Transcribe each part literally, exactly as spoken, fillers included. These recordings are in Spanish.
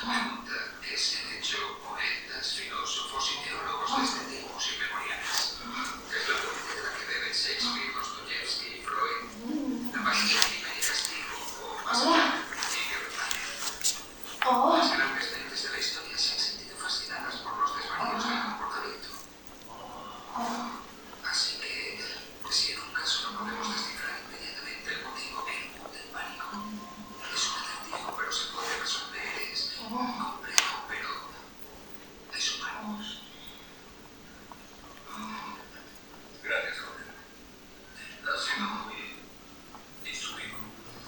pregunta que se han hecho poetas, filósofos y teólogos desde tiempos inmemoriales. Es la fuente de la que beben Shakespeare, Dostoyevsky y Freud. La magia, crimen y castigo, o más allá, sigue refrán. Las grandes mentes de la historia se han sentido fascinadas por los desvaríos del comportamiento. Así que, si en un caso no podemos descifrar inmediatamente el motivo que infunde el pánico, es un acertijo, pero se puede resolver, es complejo, pero es humano. Gracias, joven. Ha sido muy instructivo.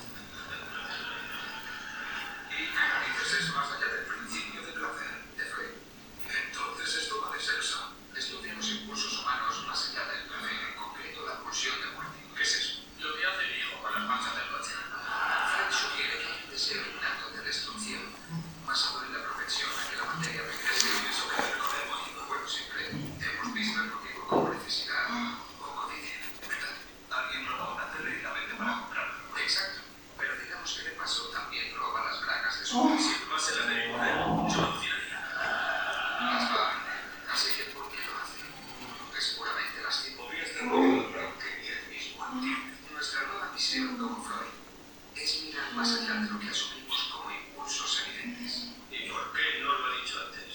¿Y qué narices es más allá del principio de placer de Freud? Entonces esto va de sexo. Estudia los impulsos humanos más allá del placer, en concreto la pulsión de muerte. ¿Qué es eso? Lo que hace mi hijo con las marchas del coche. Freud sugiere que hay un deseo innato de destrucción, basado en la propensión a que la materia regrese. ¿Y eso que ver con el motivo? Bueno, siempre hemos visto el motivo como necesidad o codicia, ¿verdad? Alguien roba una tele y la vende para comprarla. Exacto. Pero digamos que de paso también roba las bragas de su visión. Si tomase la de poder, yo lo funcionaría. Las va a vender. Así que, ¿por qué lo hace? Es puramente lástigo. Podría estar muriendo el Brown que ni él mismo entiende. Nuestra nueva misión como Freud es mirar más allá de lo que asumimos como impulsos evidentes. ¿Y por qué no lo ha dicho antes?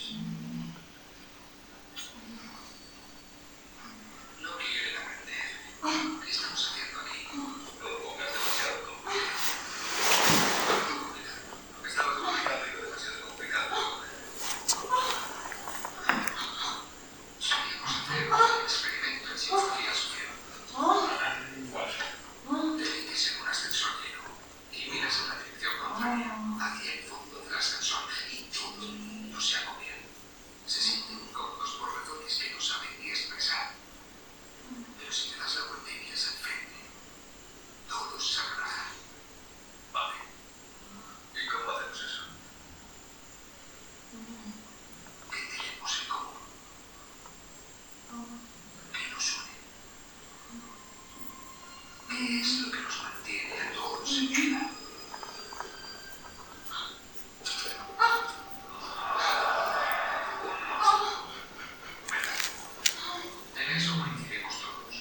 No quieren aprender. ¿Qué estamos haciendo aquí? No lo pongas demasiado complicado. Estabas complicado y demasiado complicado. Solíamos hacer un experimento en psicología social. ¿Cuál? Te metes en un ascensor lleno y miras en la dirección contraria, hacia el fondo del ascensor, y todo el mundo se agobia. Se sienten incómodos por razones que no saben ni expresar. Pero si te das la vuelta y miras al frente, todos se relajan. Vale. ¿Y cómo hacemos eso? ¿Qué tenemos en común? ¿Qué nos une? ¿Qué es lo que nos mantiene a todos en vida? En eso coincidimos todos.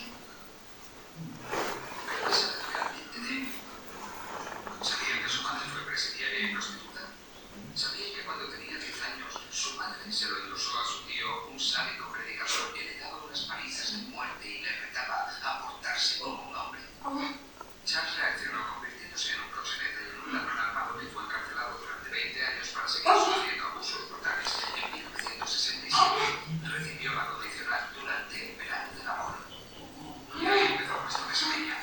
Pero ¿qué sabe realmente de él? ¿Sabían que su madre fue presidiaria y prostituta? ¿Sabían que cuando tenía diez años su madre se lo endosó a su tío, un sádico predicador que le daba unas palizas de muerte y le retaba a portarse como un hombre? Charles reaccionó convirtiéndose en un proxeneta y en un ladrón armado que fue encarcelado durante veinte años para seguir sufriendo abusos brutales. En mil novecientos sesenta y siete recibió la condicional durante el verano del amor. Y ahí empezó nuestra pesadilla.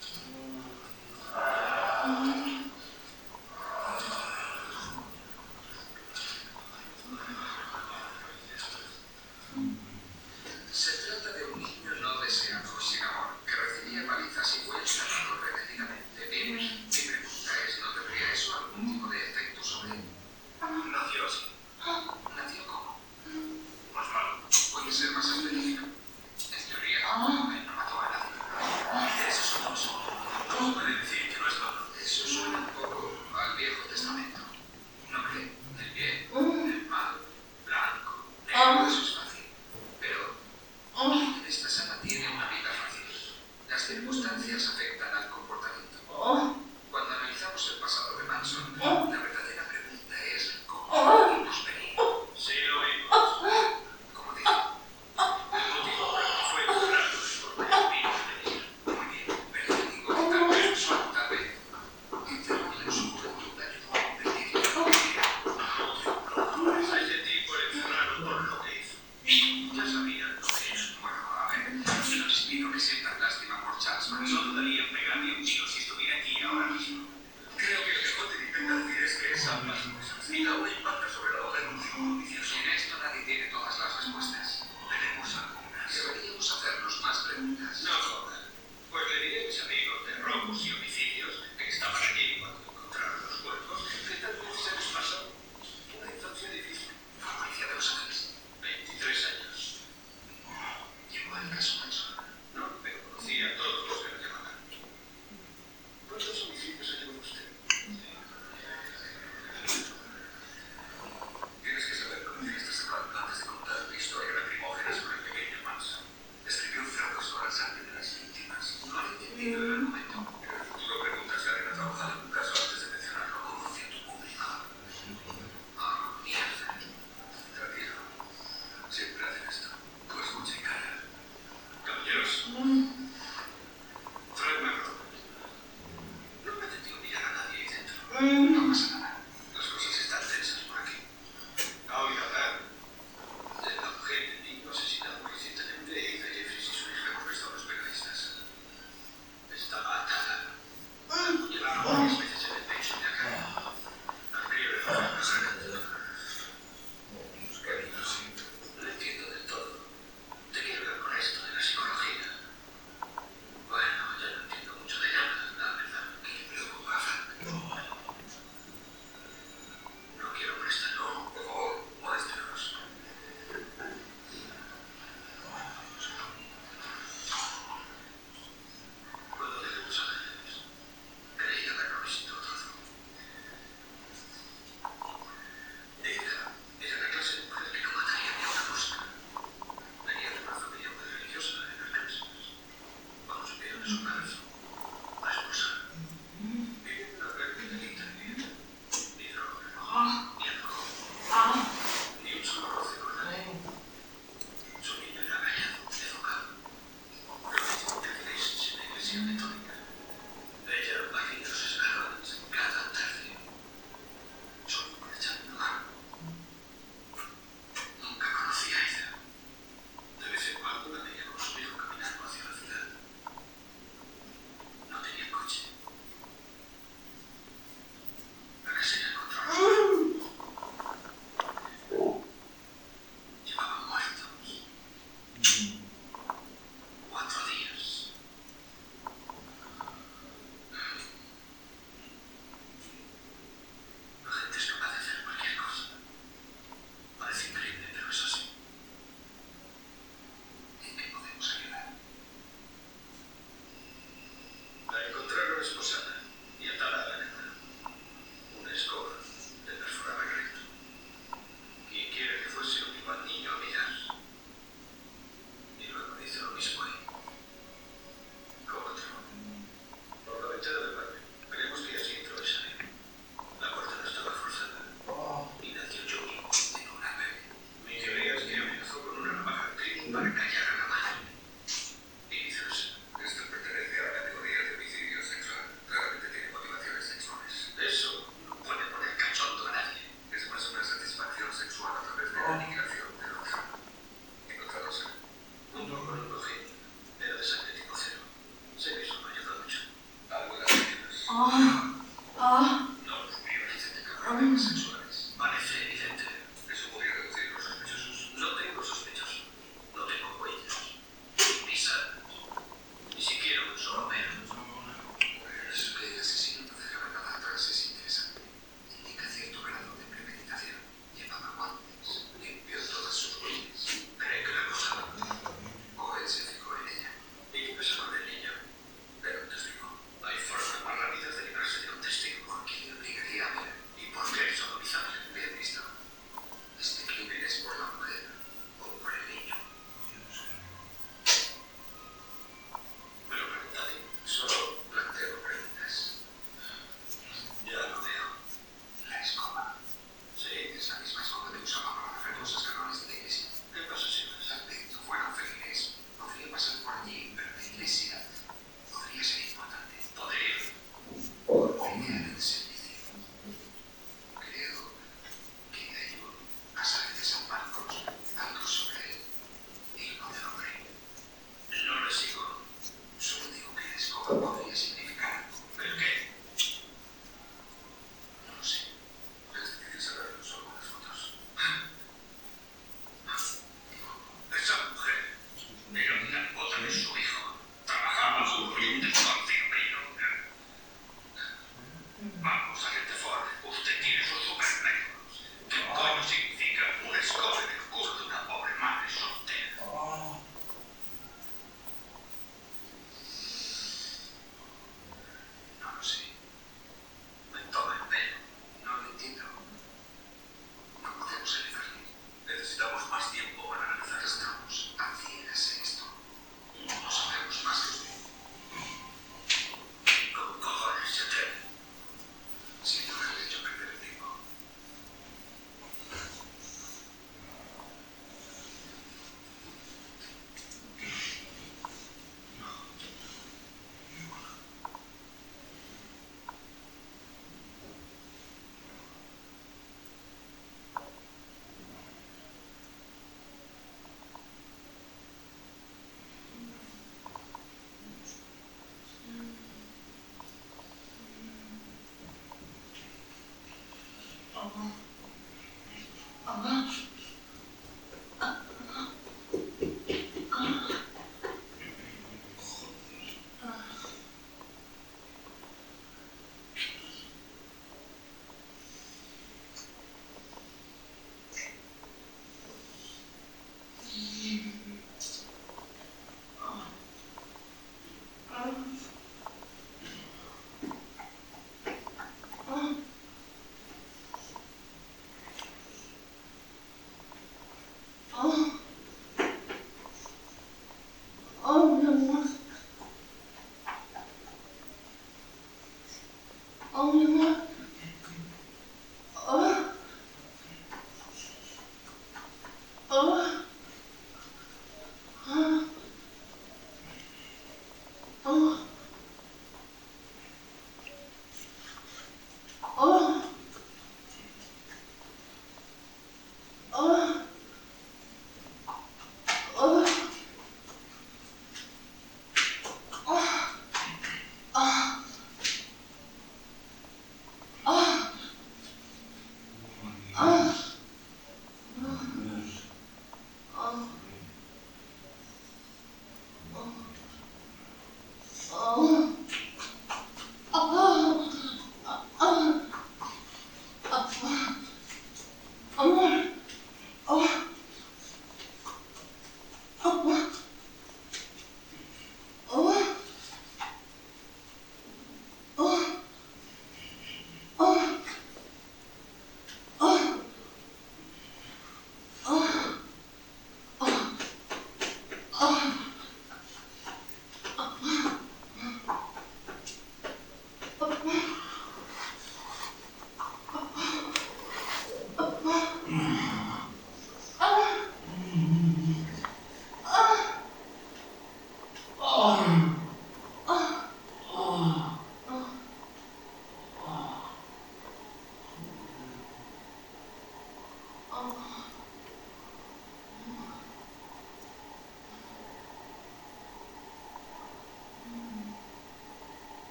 Se trata de un niño no deseado, sin amor, que recibía palizas y fue encerrado repetidamente. Bien, mi pregunta es, ¿no tendría eso algún tipo de efecto sobre él? Nació así. ¿Nació cómo? Más malo. Puede ser más específico. En teoría, él no mató a nadie. Eso es falso. ¿Cómo puede decir que no es malo? Eso suena un poco al Viejo Testamento. ¿No cree? El bien, el mal, blanco, negro, eso es fácil. Pero ¿quién en esta sala tiene una vida fácil? Las circunstancias afectan al comportamiento. Cuando analizamos el pasado de Manson, la verdadera pregunta es ¿cómo lo vimos venir? Sí, lo vimos. Como dice, El motivo por el que fue encerrado es porque lo vimos venir. muy bien, pero yo digo que tal vez solo tal vez encerrarle en su juventud ayudó a convertirlo en lo que era. A ese tipo le encerraron por lo que hizo. Ya sabían lo que hizo. Bueno, a ver, yo les pido que sientan lástima por Charles No Manson. dudaría en pegarle un tiro si estuviera aquí ahora mismo. Creo que lo que Scott intenta decir es que es ambas cosas. Y la una impacta sobre la otra en un círculo vicioso. En esto nadie tiene todas las respuestas. Tenemos algunas. Deberíamos hacernos más preguntas. No jodan. Pues le diré a mis amigos de robos y homicidios que estaban aquí cuando encontraron los cuerpos que tal vez se les pasó una infancia difícil. Fue policía de Los Ángeles. veintitrés años. Llevó el caso Manson. No, pero conocía a todos los que lo llamaban. ¿Cuántos homicidios ha llevado usted? Oh.